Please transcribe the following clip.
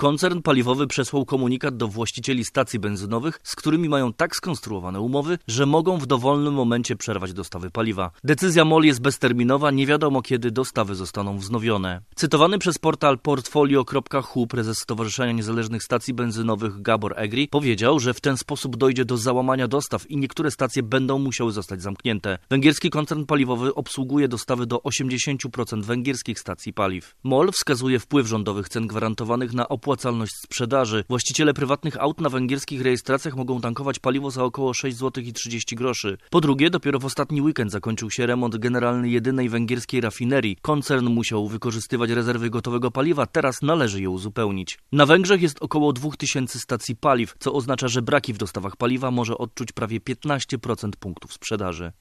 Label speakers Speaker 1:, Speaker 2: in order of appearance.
Speaker 1: Koncern paliwowy przesłał komunikat do właścicieli stacji benzynowych, z którymi mają tak skonstruowane umowy, że mogą w dowolnym momencie przerwać dostawy paliwa. Decyzja MOL jest bezterminowa, nie wiadomo kiedy dostawy zostaną wznowione. Cytowany przez portal portfolio.hu prezes Stowarzyszenia Niezależnych Stacji Benzynowych Gabor Egri powiedział, że w ten sposób dojdzie do załamania dostaw i niektóre stacje będą musiały zostać zamknięte. Węgierski koncern paliwowy obsługuje dostawy do 80% węgierskich stacji paliw. MOL wskazuje wpływ rządowych cen gwarantowanych na opłacalność sprzedaży. Właściciele prywatnych aut na węgierskich rejestracjach mogą tankować paliwo za około 6,30 zł. Po drugie, dopiero w ostatni weekend zakończył się remont generalny jedynej węgierskiej rafinerii. Koncern musiał wykorzystywać rezerwy gotowego paliwa, teraz należy je uzupełnić. Na Węgrzech jest około 2000 stacji paliw, co oznacza, że braki w dostawach paliwa może odczuć prawie 15% punktów sprzedaży.